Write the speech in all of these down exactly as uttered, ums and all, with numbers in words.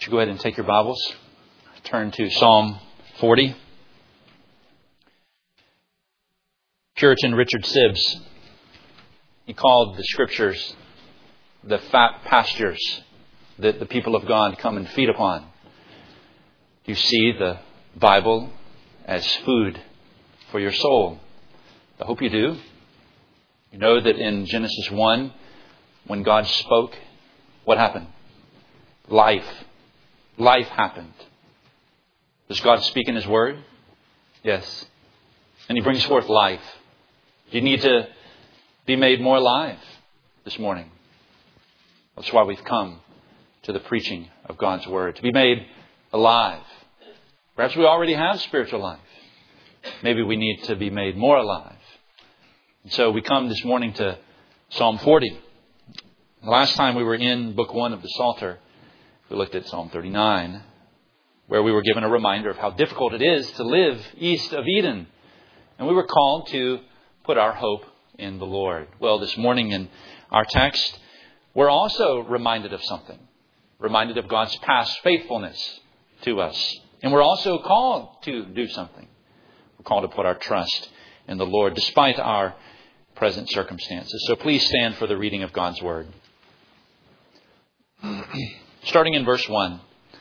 you go ahead and take your Bibles, turn to Psalm forty. Puritan Richard Sibbes, he called the Scriptures the fat pastures that the people of God come and feed upon. You see the Bible as food for your soul. I hope you do. You know that in Genesis one, when God spoke, what happened? Life. Life happened. Does God speak in His Word? Yes. And He brings forth life. You need to be made more alive this morning. That's why we've come to the preaching of God's Word. To be made alive. Perhaps we already have spiritual life. Maybe we need to be made more alive. And so we come this morning to Psalm forty. The last time we were in Book one of the Psalter, we looked at Psalm thirty-nine, where we were given a reminder of how difficult it is to live east of Eden. And we were called to put our hope in the Lord. Well, this morning in our text, we're also reminded of something. Reminded of God's past faithfulness to us. And we're also called to do something. We're called to put our trust in the Lord despite our present circumstances. So please stand for the reading of God's Word. Starting in verse one.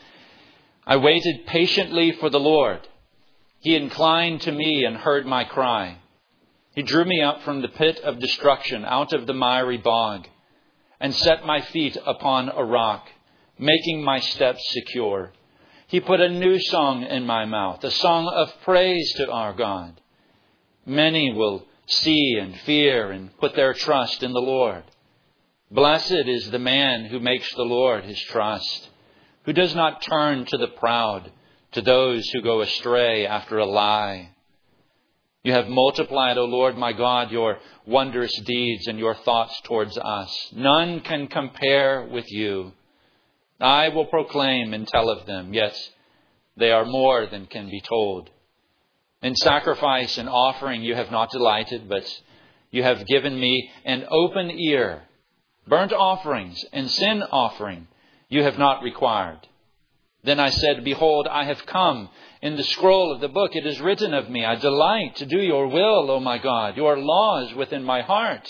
I waited patiently for the Lord. He inclined to me and heard my cry. He drew me up from the pit of destruction, out of the miry bog, and set my feet upon a rock, making my steps secure. He put a new song in my mouth, a song of praise to our God. Many will see and fear and put their trust in the Lord. Blessed is the man who makes the Lord his trust, who does not turn to the proud, to those who go astray after a lie. You have multiplied, O Lord my God, your wondrous deeds and your thoughts towards us. None can compare with you. I will proclaim and tell of them, yet they are more than can be told. In sacrifice and offering you have not delighted, but you have given me an open ear. Burnt offerings and sin offering you have not required. Then I said, behold, I have come. In the scroll of the book it is written of me, I delight to do your will, O my God. Your law is within my heart.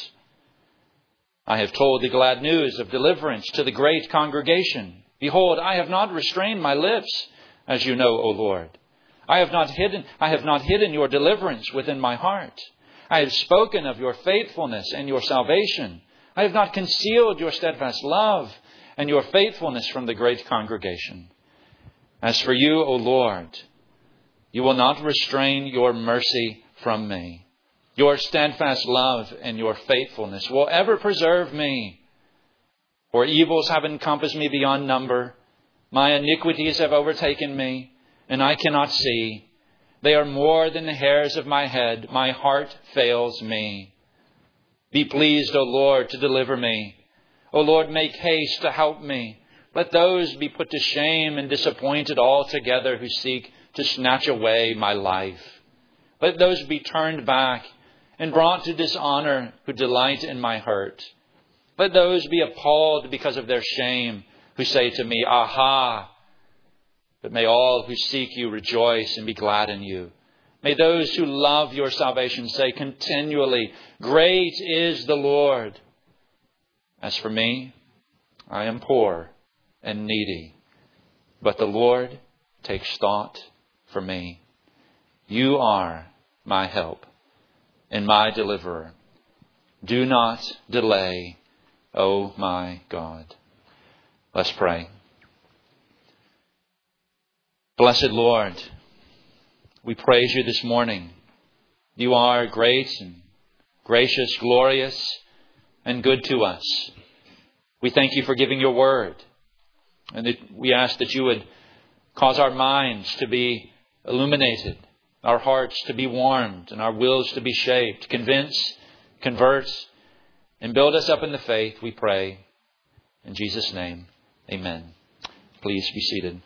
I have told the glad news of deliverance to the great congregation. Behold, I have not restrained my lips, as you know, O Lord. I have not hidden, I have not hidden your deliverance within my heart. I have spoken of your faithfulness and your salvation. I have not concealed your steadfast love and your faithfulness from the great congregation. As for you, O Lord, you will not restrain your mercy from me. Your steadfast love and your faithfulness will ever preserve me. For evils have encompassed me beyond number. My iniquities have overtaken me, and I cannot see. They are more than the hairs of my head. My heart fails me. Be pleased, O Lord, to deliver me. O Lord, make haste to help me. Let those be put to shame and disappointed altogether who seek to snatch away my life. Let those be turned back and brought to dishonor who delight in my hurt. Let those be appalled because of their shame who say to me, aha! But may all who seek you rejoice and be glad in you. May those who love your salvation say continually, great is the Lord. As for me, I am poor and needy, but the Lord takes thought for me. You are my help and my deliverer. Do not delay, O my God. Let's pray. Blessed Lord, we praise you this morning. You are great and gracious, glorious, and good to us. We thank you for giving your word. And that we ask that you would cause our minds to be illuminated, our hearts to be warmed, and our wills to be shaped. Convince, convert, and build us up in the faith, we pray. In Jesus' name, amen. Please be seated.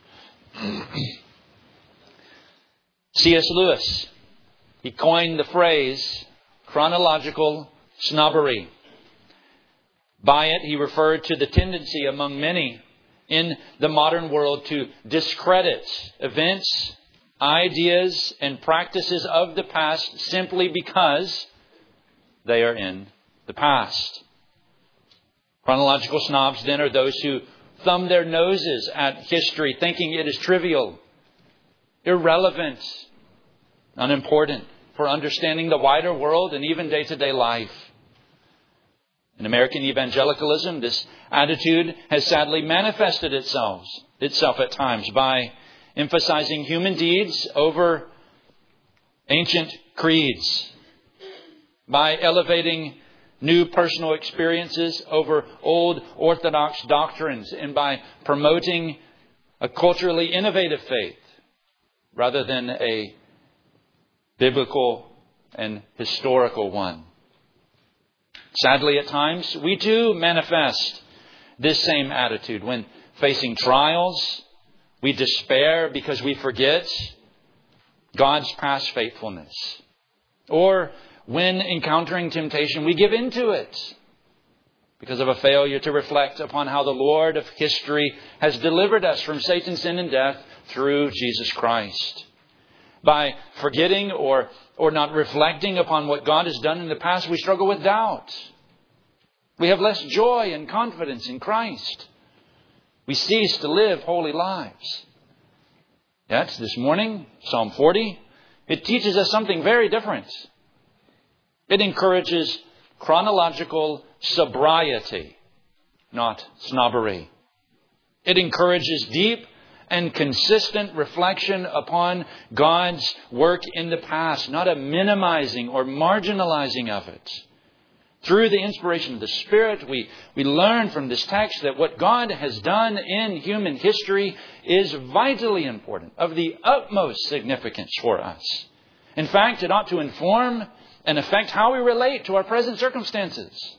C S Lewis, he coined the phrase chronological snobbery. By it, he referred to the tendency among many in the modern world to discredit events, ideas, and practices of the past simply because they are in the past. Chronological snobs then are those who thumb their noses at history, thinking it is trivial, irrelevant, unimportant for understanding the wider world and even day-to-day life. In American evangelicalism, this attitude has sadly manifested itself, itself at times by emphasizing human deeds over ancient creeds, by elevating new personal experiences over old orthodox doctrines, and by promoting a culturally innovative faith rather than a biblical and historical one. Sadly, at times, we too manifest this same attitude. When facing trials, we despair because we forget God's past faithfulness. Or when encountering temptation, we give in to it because of a failure to reflect upon how the Lord of history has delivered us from Satan's sin and death through Jesus Christ. By forgetting or, or not reflecting upon what God has done in the past, we struggle with doubt. We have less joy and confidence in Christ. We cease to live holy lives. Yet, this morning, Psalm forty, it teaches us something very different. It encourages chronological sobriety, not snobbery. It encourages deep and consistent reflection upon God's work in the past, not a minimizing or marginalizing of it. Through the inspiration of the Spirit, we, we learn from this text that what God has done in human history is vitally important, of the utmost significance for us. In fact, it ought to inform and affect how we relate to our present circumstances,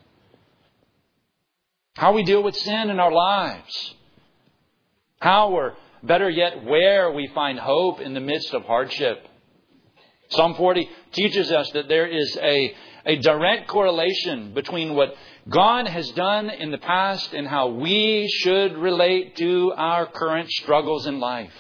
how we deal with sin in our lives, how, or better yet, where we find hope in the midst of hardship. Psalm forty teaches us that there is a, a direct correlation between what God has done in the past and how we should relate to our current struggles in life.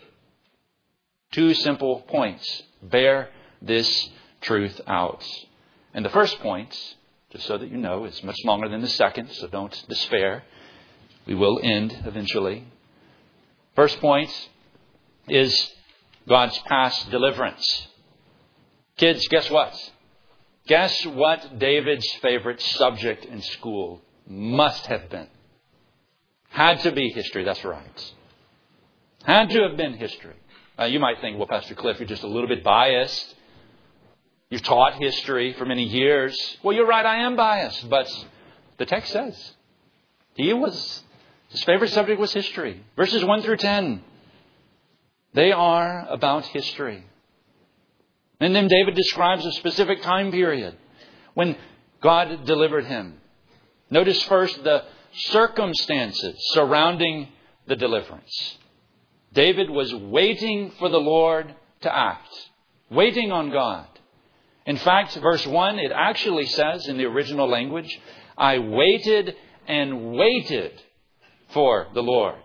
Two simple points bear this truth out. And the first point, just so that you know, is much longer than the second, so don't despair. We will end eventually. First point is God's past deliverance. Kids, guess what? Guess what David's favorite subject in school must have been? Had to be history, that's right. Had to have been history. Uh, you might think, well, Pastor Cliff, you're just a little bit biased. You've taught history for many years. Well, you're right, I am biased. But the text says he was, his favorite subject was history. Verses one through ten. They are about history. And then David describes a specific time period when God delivered him. Notice first the circumstances surrounding the deliverance. David was waiting for the Lord to act. Waiting on God. In fact, verse one, it actually says in the original language, I waited and waited for the Lord.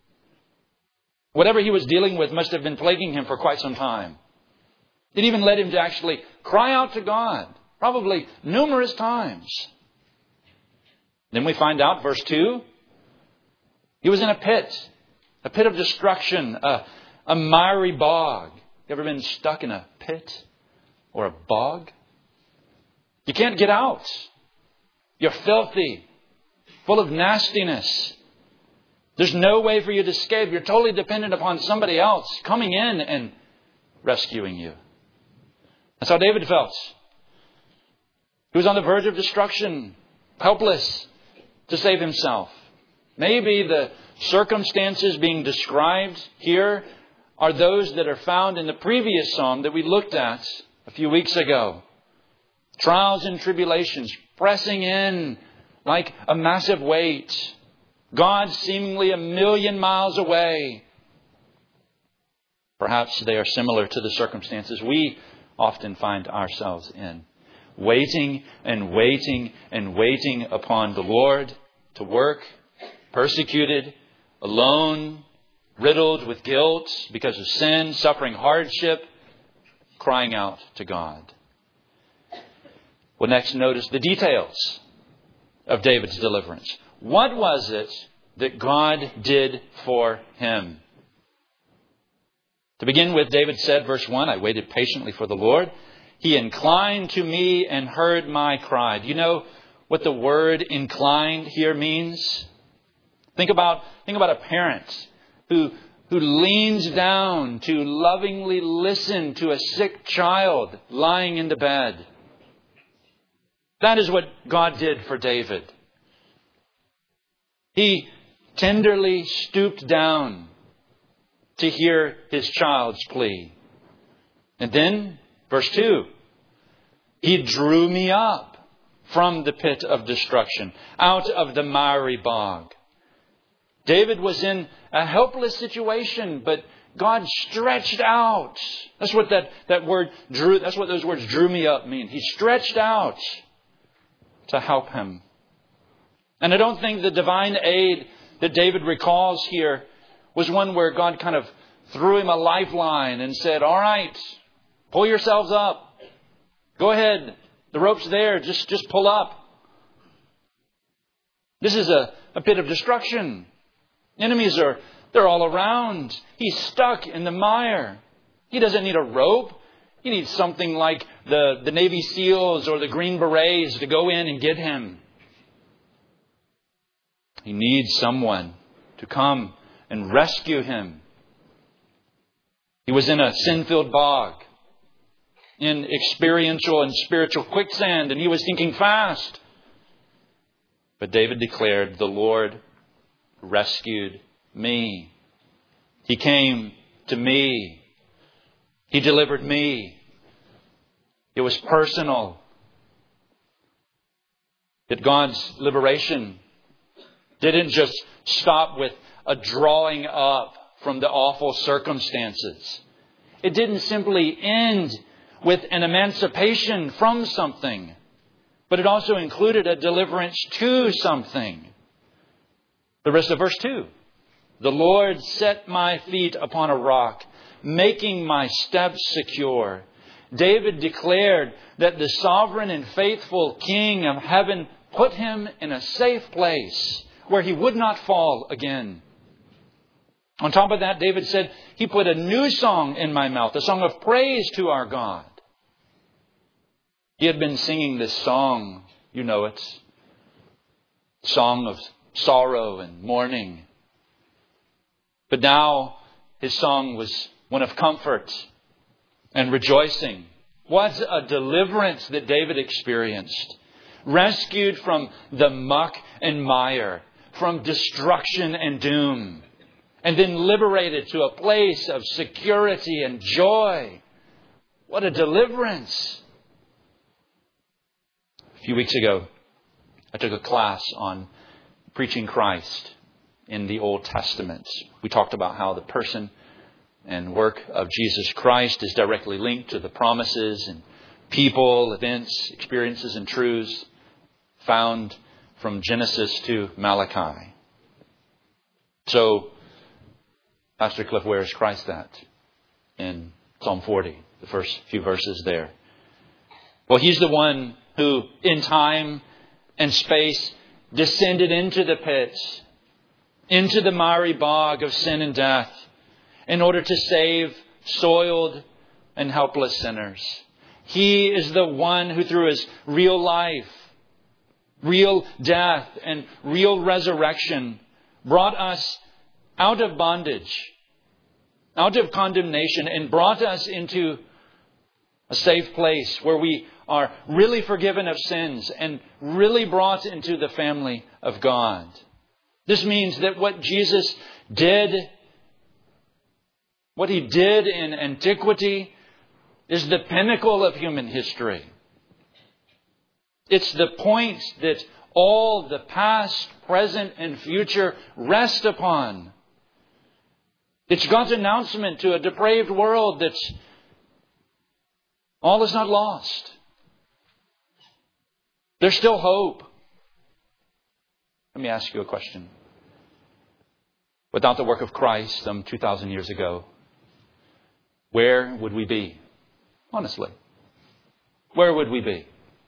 Whatever he was dealing with must have been plaguing him for quite some time. It even led him to actually cry out to God, probably numerous times. Then we find out, verse two, he was in a pit, a pit of destruction, a, a miry bog. You ever been stuck in a pit or a bog? You can't get out. You're filthy, full of nastiness. There's no way for you to escape. You're totally dependent upon somebody else coming in and rescuing you. That's how David felt. He was on the verge of destruction, helpless to save himself. Maybe the circumstances being described here are those that are found in the previous psalm that we looked at a few weeks ago. Trials and tribulations pressing in like a massive weight. God seemingly a million miles away. Perhaps they are similar to the circumstances we often find ourselves in. Waiting and waiting and waiting upon the Lord to work. Persecuted, alone, riddled with guilt because of sin, suffering hardship, crying out to God. Well, next notice the details of David's deliverance. What was it that God did for him? To begin with, David said, verse one, I waited patiently for the Lord. He inclined to me and heard my cry. Do you know what the word inclined here means? Think about, think about a parent who, who leans down to lovingly listen to a sick child lying in the bed. That is what God did for David. He tenderly stooped down to hear his child's plea. And then, verse two, He drew me up from the pit of destruction, out of the miry bog. David was in a helpless situation, but God stretched out. That's what that, that word drew, that's what those words drew me up mean. He stretched out to help him. And I don't think the divine aid that David recalls here was one where God kind of threw him a lifeline and said, all right, pull yourselves up. Go ahead. The rope's there. Just, just pull up. This is a, a pit of destruction. Enemies are, they're all around. He's stuck in the mire. He doesn't need a rope. He needs something like the, the Navy SEALs or the Green Berets to go in and get him. He needs someone to come and rescue him. He was in a sin-filled bog, in experiential and spiritual quicksand, and he was sinking fast. But David declared, the Lord rescued me. He came to me. He delivered me. It was personal. That God's liberation didn't just stop with a drawing up from the awful circumstances. It didn't simply end with an emancipation from something, but it also included a deliverance to something. The rest of verse two. The Lord set my feet upon a rock, making my steps secure. David declared that the sovereign and faithful King of heaven put him in a safe place where he would not fall again. On top of that, David said, He put a new song in my mouth, a song of praise to our God. He had been singing this song, you know it, song of sorrow and mourning. But now his song was one of comfort and rejoicing. What a deliverance that David experienced. Rescued from the muck and mire, from destruction and doom, and then liberated to a place of security and joy. What a deliverance. A few weeks ago, I took a class on preaching Christ in the Old Testament. We talked about how the person and work of Jesus Christ is directly linked to the promises and people, events, experiences, and truths found from Genesis to Malachi. So, Pastor Cliff, where is Christ at? In Psalm forty, the first few verses there. Well, He's the one who, in time and space, descended into the pits, into the miry bog of sin and death, in order to save soiled and helpless sinners. He is the one who, through His real life, real death, and real resurrection, brought us out of bondage, out of condemnation, and brought us into a safe place where we are really forgiven of sins and really brought into the family of God. This means that what Jesus did, what He did in antiquity, is the pinnacle of human history. It's the point that all the past, present, and future rest upon. It's God's announcement to a depraved world that all is not lost. There's still hope. Let me ask you a question. without the work of Christ some two thousand years ago, where would we be? Honestly, where would we be?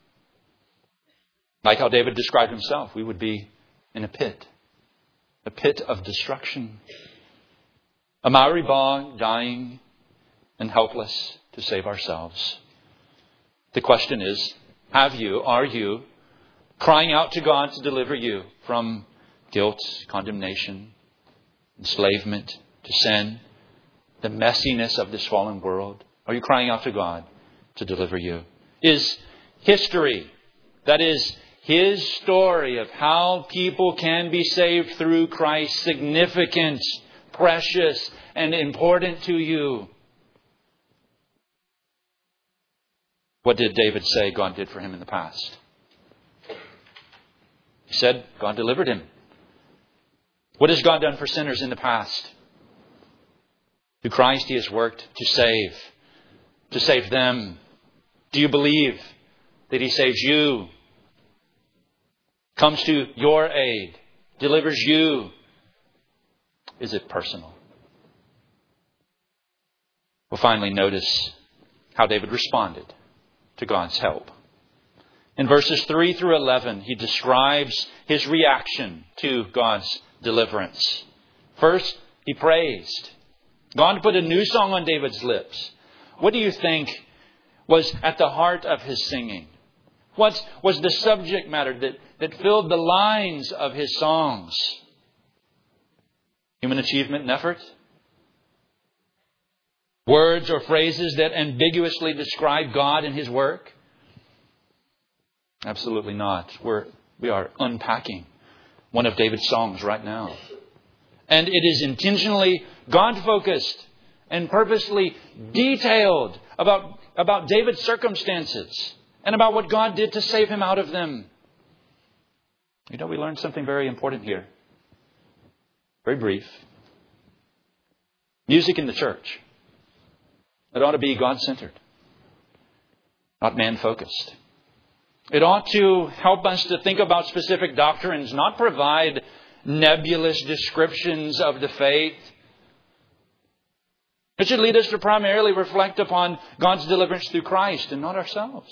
Like how David described himself, we would be in a pit, a pit of destruction, a miry bog, dying and helpless to save ourselves. The question is, have you, are you, crying out to God to deliver you from guilt, condemnation, enslavement to sin, the messiness of this fallen world? Are you crying out to God to deliver you? Is history, that is, His story of how people can be saved through Christ, significant, precious, and important to you? What did David say God did for him in the past? He said God delivered him. What has God done for sinners in the past? Through Christ He has worked to save, to save them. Do you believe that He saves you? Comes to your aid, delivers you? Is it personal? Well, finally, notice how David responded to God's help. In verses three through eleven, he describes his reaction to God's deliverance. First, he praised. God put a new song on David's lips. What do you think was at the heart of his singing? What was the subject matter that, that filled the lines of his songs? Human achievement and effort? Words or phrases that ambiguously describe God and His work? Absolutely not. We're, we are unpacking one of David's songs right now. And it is intentionally God-focused and purposely detailed about, about David's circumstances and about what God did to save him out of them. You know, we learned something very important here. Very brief. Music in the church. It ought to be God-centered, not man-focused. It ought to help us to think about specific doctrines, not provide nebulous descriptions of the faith. It should lead us to primarily reflect upon God's deliverance through Christ and not ourselves.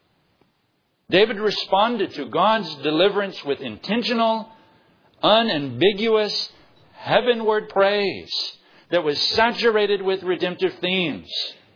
David responded to God's deliverance with intentional, unambiguous, heavenward praise that was saturated with redemptive themes.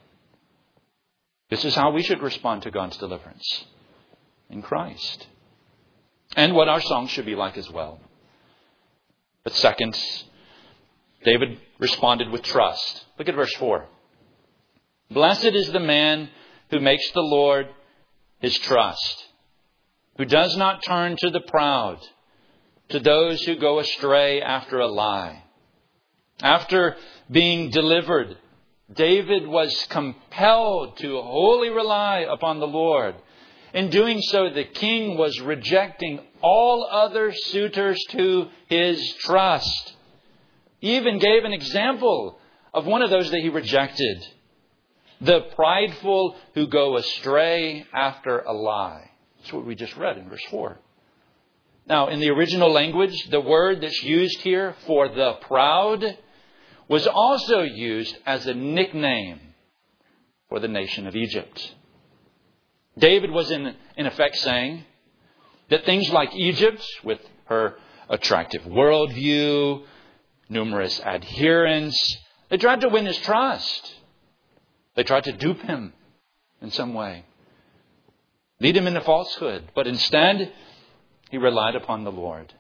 This is how we should respond to God's deliverance in Christ. And what our songs should be like as well. But second, David responded with trust. Look at verse four. Blessed is the man who makes the Lord his trust, who does not turn to the proud, to those who go astray after a lie. After being delivered, David was compelled to wholly rely upon the Lord. In doing so, the king was rejecting all other suitors to his trust. He even gave an example of one of those that he rejected. The prideful who go astray after a lie. That's what we just read in verse four. Now, in the original language, the word that's used here for the proud was also used as a nickname for the nation of Egypt. David was in, in effect saying that things like Egypt, with her attractive worldview, numerous adherents, they tried to win his trust. They tried to dupe him in some way, lead him into falsehood. But instead, he relied upon the Lord.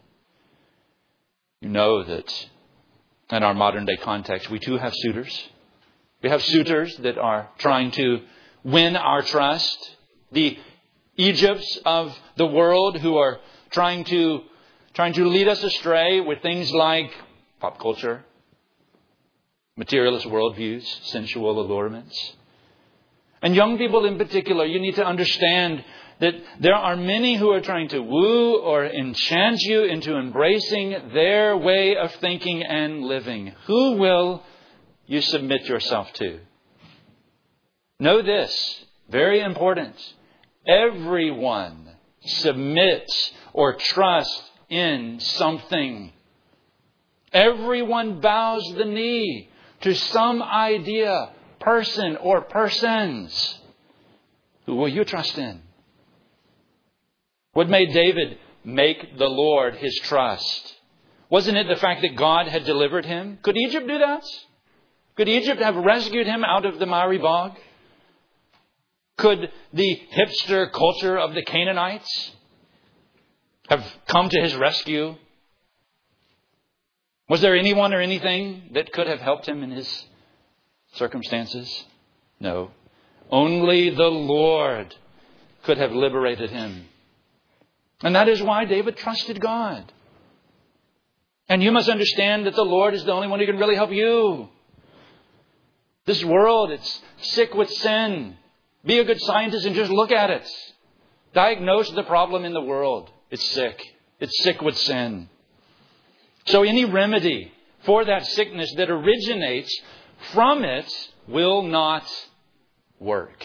You know that in our modern day context, we too have suitors. We have suitors that are trying to win our trust. The Egypts of the world who are trying to trying to lead us astray with things like pop culture, materialist worldviews, sensual allurements. And young people in particular, you need to understand that there are many who are trying to woo or enchant you into embracing their way of thinking and living. Who will you submit yourself to? Know this, very important. Everyone submits or trusts in something. Everyone bows the knee to some idea, person, or persons. Who will you trust in? What made David make the Lord his trust? Wasn't it the fact that God had delivered him? Could Egypt do that? Could Egypt have rescued him out of the miry bog? Could the hipster culture of the Canaanites have come to his rescue? Was there anyone or anything that could have helped him in his circumstances? No. Only the Lord could have liberated him. And that is why David trusted God. And you must understand that the Lord is the only one who can really help you. This world, it's sick with sin. Be a good scientist and just look at it. Diagnose the problem in the world. It's sick. It's sick with sin. So any remedy for that sickness that originates from it will not work.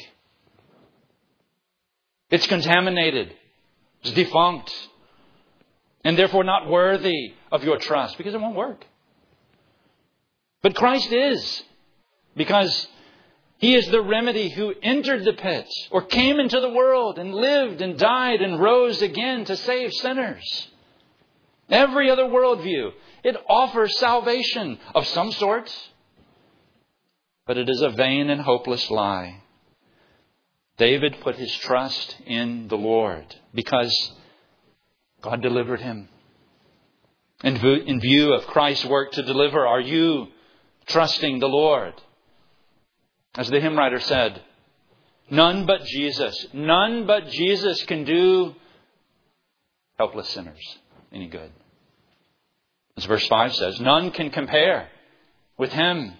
It's contaminated. It's defunct. And therefore not worthy of your trust because it won't work. But Christ is. Because He is the remedy who entered the pit or came into the world and lived and died and rose again to save sinners. Every other worldview, it offers salvation of some sort. But it is a vain and hopeless lie. David put his trust in the Lord because God delivered him. In view of Christ's work to deliver, are you trusting the Lord? As the hymn writer said, none but Jesus, none but Jesus can do helpless sinners any good. As verse five says, none can compare with Him.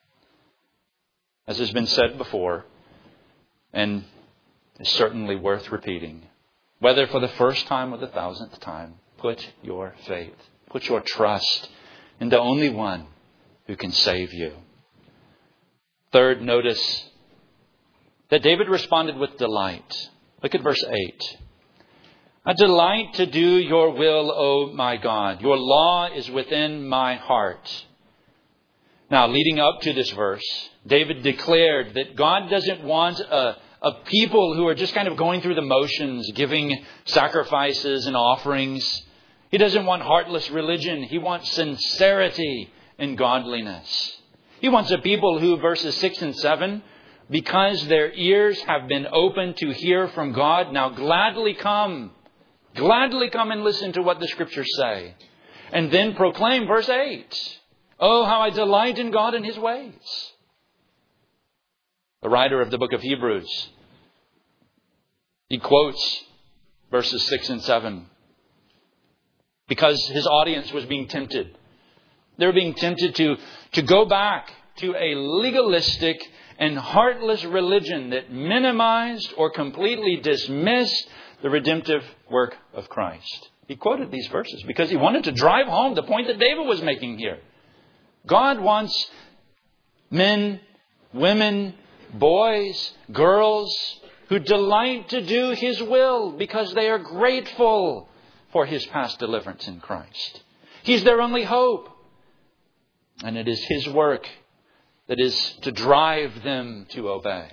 As has been said before, and is certainly worth repeating, whether for the first time or the thousandth time, put your faith, put your trust in the only one who can save you. Third, notice that David responded with delight. Look at verse eight. I delight to do your will, O my God. Your law is within my heart. Now, leading up to this verse, David declared that God doesn't want a, a people who are just kind of going through the motions, giving sacrifices and offerings. He doesn't want heartless religion. He wants sincerity and godliness. He wants a people who, verses six and seven, because their ears have been opened to hear from God, now gladly come, gladly come and listen to what the Scriptures say. And then proclaim, verse eight, oh, how I delight in God and His ways. The writer of the book of Hebrews, he quotes verses six and seven because his audience was being tempted. They were being tempted to, to go back to a legalistic and heartless religion that minimized or completely dismissed the redemptive work of Christ. He quoted these verses because he wanted to drive home the point that David was making here. God wants men, women, boys, girls who delight to do His will because they are grateful for His past deliverance in Christ. He's their only hope. And it is His work that is to drive them to obey.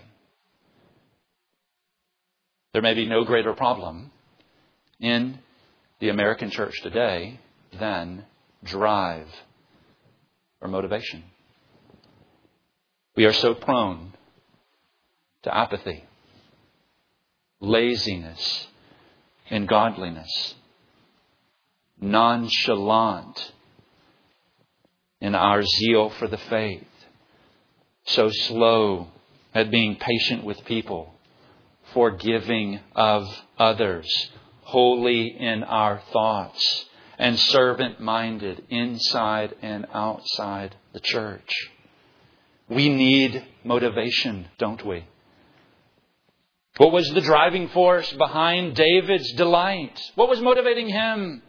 There may be no greater problem in the American church today than drive or motivation. We are so prone to apathy, laziness, and godliness, nonchalant in our zeal for the faith, so slow at being patient with people, forgiving of others, holy in our thoughts, and servant-minded inside and outside the church. We need motivation, don't we? What was the driving force behind David's delight? What was motivating him?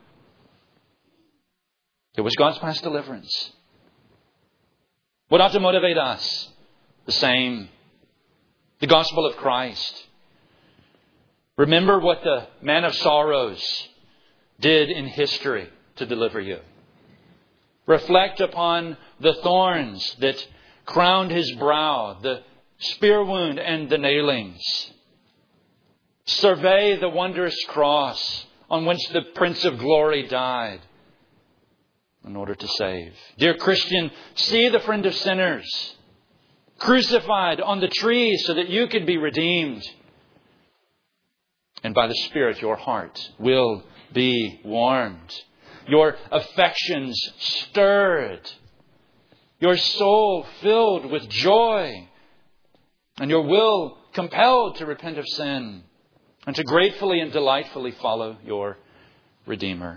It was God's past deliverance. What ought to motivate us? The same. The gospel of Christ. Remember what the man of sorrows did in history to deliver you. Reflect upon the thorns that crowned his brow, the spear wound and the nailings. Survey the wondrous cross on which the Prince of Glory died in order to save. Dear Christian, see the friend of sinners, crucified on the tree so that you could be redeemed. And by the Spirit, your heart will be warmed, your affections stirred, your soul filled with joy, and your will compelled to repent of sin and to gratefully and delightfully follow your Redeemer.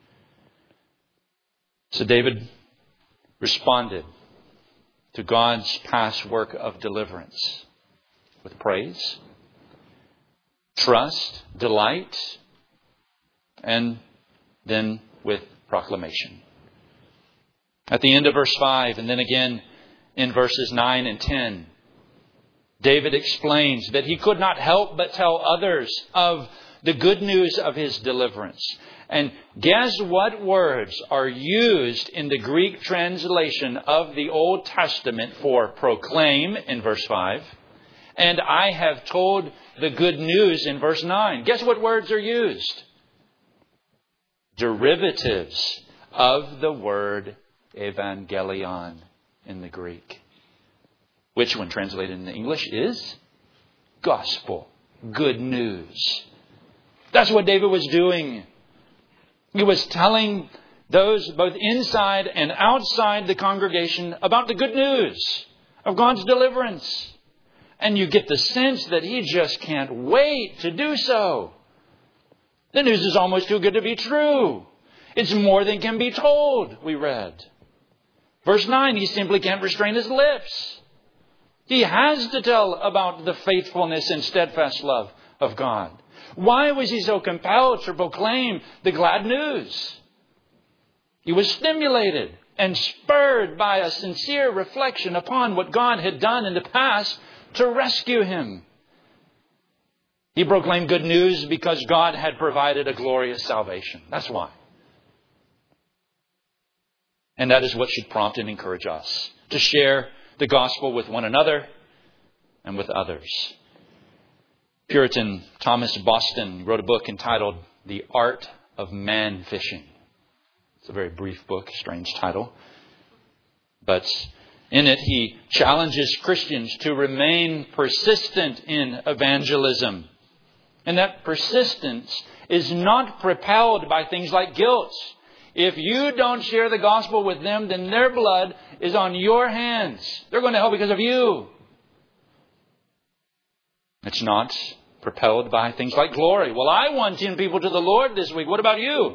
So David responded to God's past work of deliverance with praise, trust, delight, and then with proclamation. At the end of verse five, and then again in verses nine and ten, David explains that he could not help but tell others of the good news of his deliverance. And guess what words are used in the Greek translation of the Old Testament for proclaim in verse five? And I have told the good news in verse nine. Guess what words are used? Derivatives of the word evangelion in the Greek, which when translated into English is gospel, good news. That's what David was doing. He was telling those both inside and outside the congregation about the good news of God's deliverance. And you get the sense that he just can't wait to do so. The news is almost too good to be true. It's more than can be told, we read. Verse nine, he simply can't restrain his lips. He has to tell about the faithfulness and steadfast love of God. Why was he so compelled to proclaim the glad news? He was stimulated and spurred by a sincere reflection upon what God had done in the past to rescue him. He proclaimed good news because God had provided a glorious salvation. That's why. And that is what should prompt and encourage us to share the gospel with one another and with others. Puritan Thomas Boston wrote a book entitled The Art of Man Fishing. It's a very brief book, strange title. But in it, he challenges Christians to remain persistent in evangelism. And that persistence is not propelled by things like guilt. If you don't share the gospel with them, then their blood is on your hands. They're going to hell because of you. It's not propelled by things like glory. Well, I won ten people to the Lord this week. What about you?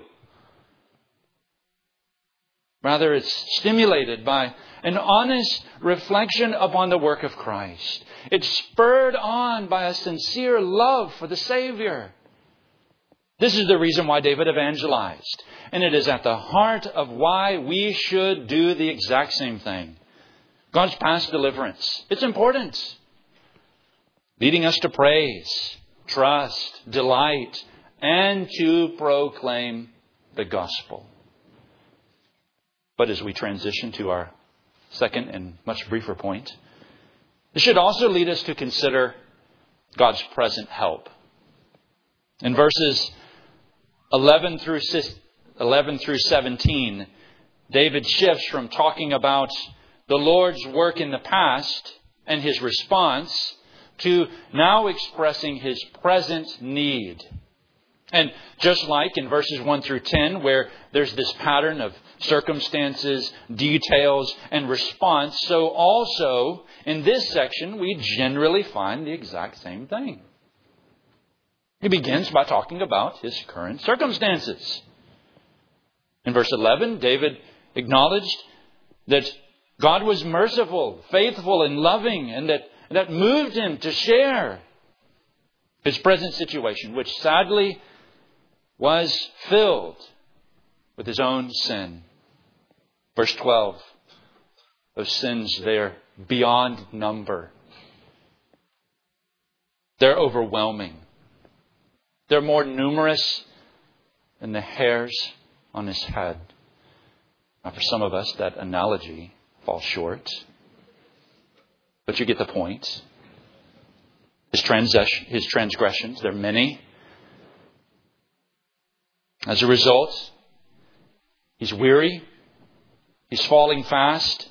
Rather, it's stimulated by an honest reflection upon the work of Christ. It's spurred on by a sincere love for the Savior. This is the reason why David evangelized. And it is at the heart of why we should do the exact same thing. God's past deliverance. It's important. Leading us to praise, trust, delight, and to proclaim the gospel. But as we transition to our second and much briefer point, it should also lead us to consider God's present help. In verses eleven through seventeen, David shifts from talking about the Lord's work in the past and his response to now expressing his present need. And just like in verses one through ten, where there's this pattern of circumstances, details, and response, so also in this section we generally find the exact same thing. He begins by talking about his current circumstances. In verse eleven, David acknowledged that God was merciful, faithful, and loving, and that, that moved him to share his present situation, which sadly was filled with his own sin. Verse twelve, those sins, they're beyond number. They're overwhelming. They're more numerous than the hairs on his head. Now, for some of us, that analogy falls short. But you get the point. His, trans- his transgressions, they're many. As a result, he's weary. He's falling fast.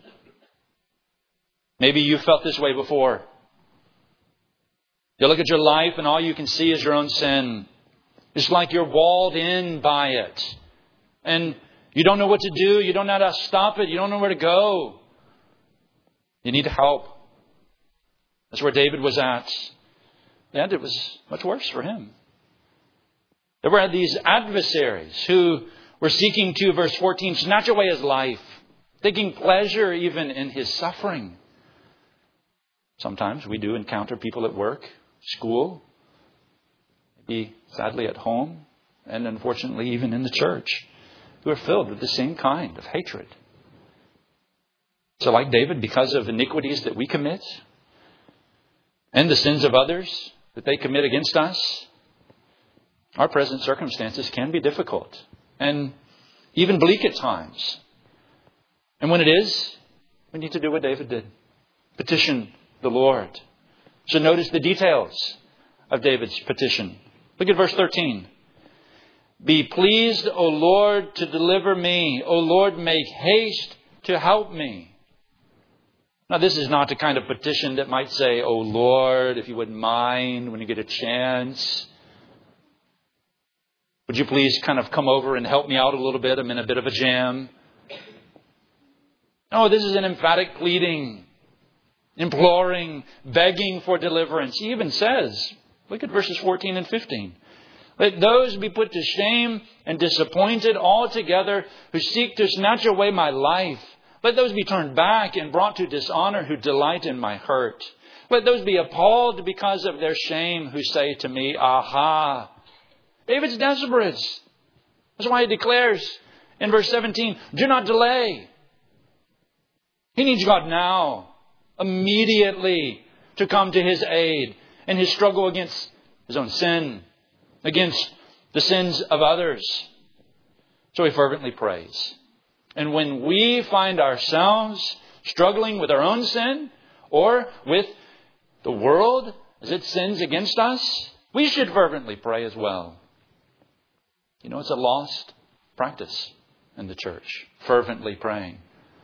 Maybe you felt this way before. You look at your life and all you can see is your own sin. It's like you're walled in by it. And you don't know what to do. You don't know how to stop it. You don't know where to go. You need help. That's where David was at. And it was much worse for him. There were these adversaries who were seeking to, verse fourteen, snatch away his life, taking pleasure even in his suffering. Sometimes we do encounter people at work, school, maybe sadly at home, and unfortunately even in the church, who are filled with the same kind of hatred. So like David, because of iniquities that we commit and the sins of others that they commit against us, our present circumstances can be difficult and even bleak at times. And when it is, we need to do what David did. Petition the Lord. So notice the details of David's petition. Look at verse thirteen. Be pleased, O Lord, to deliver me. O Lord, make haste to help me. Now, this is not the kind of petition that might say, O Lord, if you wouldn't mind when you get a chance, would you please kind of come over and help me out a little bit? I'm in a bit of a jam. No, this is an emphatic pleading, imploring, begging for deliverance. He even says, look at verses fourteen and fifteen. Let those be put to shame and disappointed altogether who seek to snatch away my life. Let those be turned back and brought to dishonor who delight in my hurt. Let those be appalled because of their shame who say to me, aha. David's desperate. That's why he declares in verse seventeen, do not delay. He needs God now, immediately, to come to his aid in his struggle against his own sin, against the sins of others. So he fervently prays. And when we find ourselves struggling with our own sin or with the world as it sins against us, we should fervently pray as well. You know, it's a lost practice in the church, fervently praying.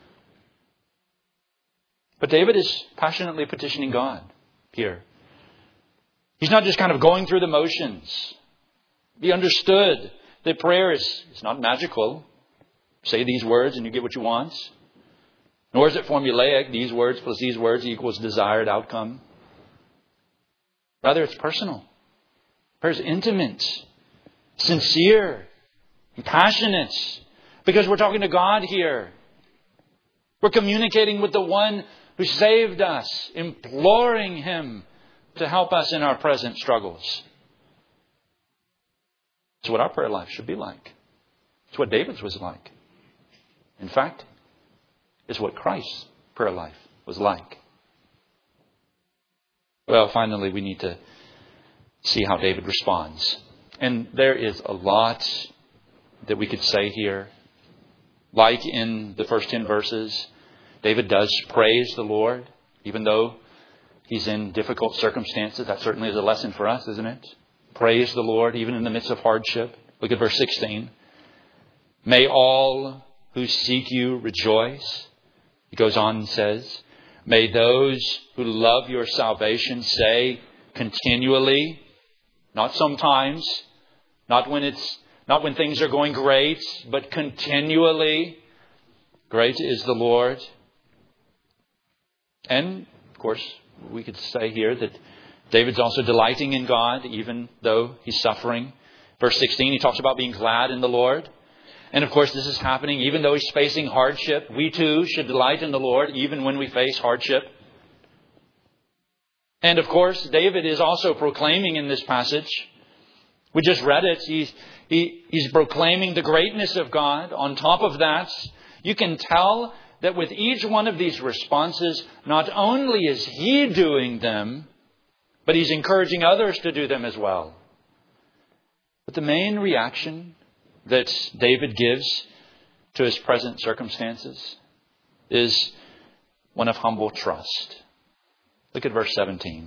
But David is passionately petitioning God here. He's not just kind of going through the motions. He understood that prayer is it's not magical. Say these words and you get what you want. Nor is it formulaic. These words plus these words equals desired outcome. Rather, it's personal. Prayer is intimate, sincere, and passionate. Because we're talking to God here. We're communicating with the one who saved us, imploring him to help us in our present struggles. It's what our prayer life should be like. It's what David's was like. In fact, it's what Christ's prayer life was like. Well, finally, we need to see how David responds. And there is a lot that we could say here. Like in the first ten verses, David does praise the Lord, even though he's in difficult circumstances. That certainly is a lesson for us, isn't it? Praise the Lord, even in the midst of hardship. Look at verse sixteen. May all who seek you rejoice. He goes on and says, may those who love your salvation say continually, not sometimes, not when it's not when things are going great, but continually, great is the Lord. And, of course, we could say here that David's also delighting in God, even though he's suffering. Verse sixteen, he talks about being glad in the Lord. And of course, this is happening even though he's facing hardship. We too should delight in the Lord even when we face hardship. And of course, David is also proclaiming in this passage. We just read it. He's, he, he's proclaiming the greatness of God. On top of that, you can tell that with each one of these responses, not only is he doing them, but he's encouraging others to do them as well. But the main reaction that David gives to his present circumstances is one of humble trust. Look at verse seventeen.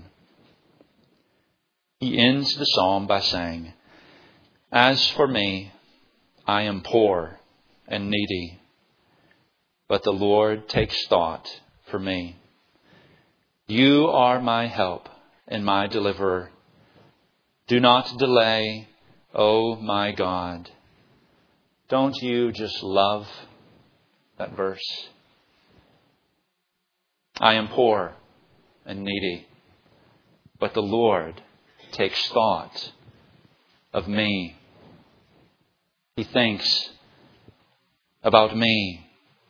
He ends the psalm by saying, "As for me, I am poor and needy, but the Lord takes thought for me. You are my help and my deliverer. Do not delay, O my God." Don't you just love that verse? I am poor and needy, but the Lord takes thought of me. He thinks about me.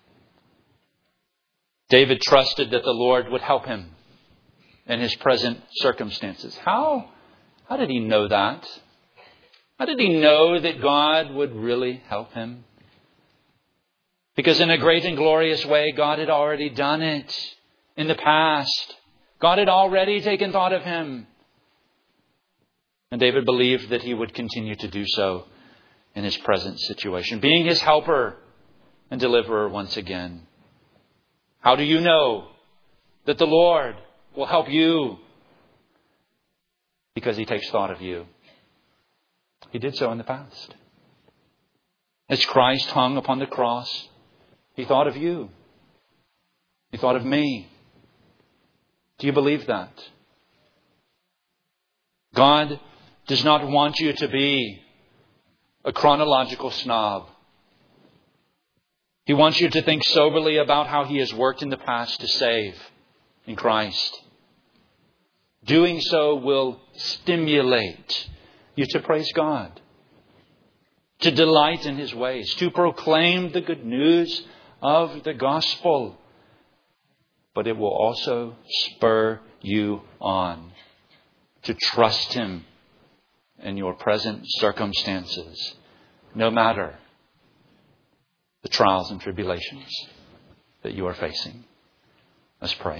David trusted that the Lord would help him in his present circumstances. How, how did he know that? How did he know that God would really help him? Because in a great and glorious way, God had already done it in the past. God had already taken thought of him. And David believed that he would continue to do so in his present situation, being his helper and deliverer once again. How do you know that the Lord will help you? Because he takes thought of you. He did so in the past. As Christ hung upon the cross, he thought of you. He thought of me. Do you believe that? God does not want you to be a chronological snob. He wants you to think soberly about how he has worked in the past to save in Christ. Doing so will stimulate you to praise God, to delight in his ways, to proclaim the good news of the gospel. But it will also spur you on to trust him in your present circumstances, no matter the trials and tribulations that you are facing. Let's pray.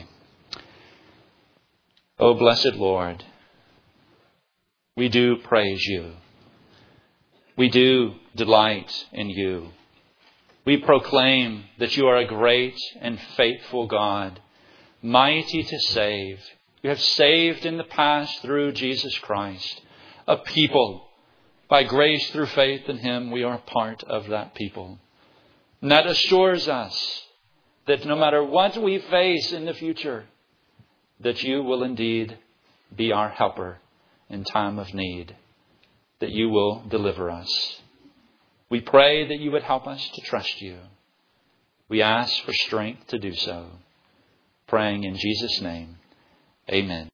Oh, blessed Lord, we do praise you. We do delight in you. We proclaim that you are a great and faithful God, mighty to save. You have saved in the past through Jesus Christ, a people. By grace through faith in him, we are part of that people. And that assures us that no matter what we face in the future, that you will indeed be our helper in time of need, that you will deliver us. We pray that you would help us to trust you. We ask for strength to do so. Praying in Jesus' name, amen.